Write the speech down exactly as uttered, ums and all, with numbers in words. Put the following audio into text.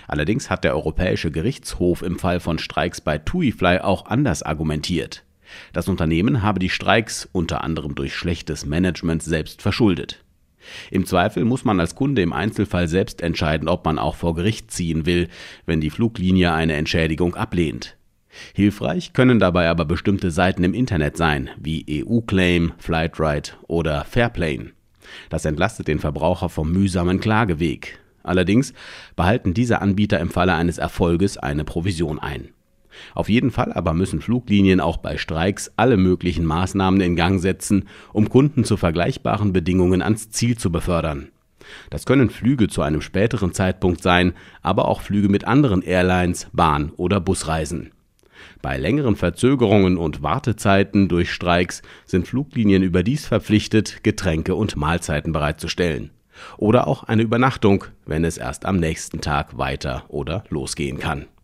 Allerdings hat der Europäische Gerichtshof im Fall von Streiks bei TUIfly auch anders argumentiert. Das Unternehmen habe die Streiks unter anderem durch schlechtes Management selbst verschuldet. Im Zweifel muss man als Kunde im Einzelfall selbst entscheiden, ob man auch vor Gericht ziehen will, wenn die Fluglinie eine Entschädigung ablehnt. Hilfreich können dabei aber bestimmte Seiten im Internet sein, wie E U-Claim, Flightride oder Fairplane. Das entlastet den Verbraucher vom mühsamen Klageweg. Allerdings behalten diese Anbieter im Falle eines Erfolges eine Provision ein. Auf jeden Fall aber müssen Fluglinien auch bei Streiks alle möglichen Maßnahmen in Gang setzen, um Kunden zu vergleichbaren Bedingungen ans Ziel zu befördern. Das können Flüge zu einem späteren Zeitpunkt sein, aber auch Flüge mit anderen Airlines, Bahn- oder Busreisen. Bei längeren Verzögerungen und Wartezeiten durch Streiks sind Fluglinien überdies verpflichtet, Getränke und Mahlzeiten bereitzustellen. Oder auch eine Übernachtung, wenn es erst am nächsten Tag weiter oder losgehen kann.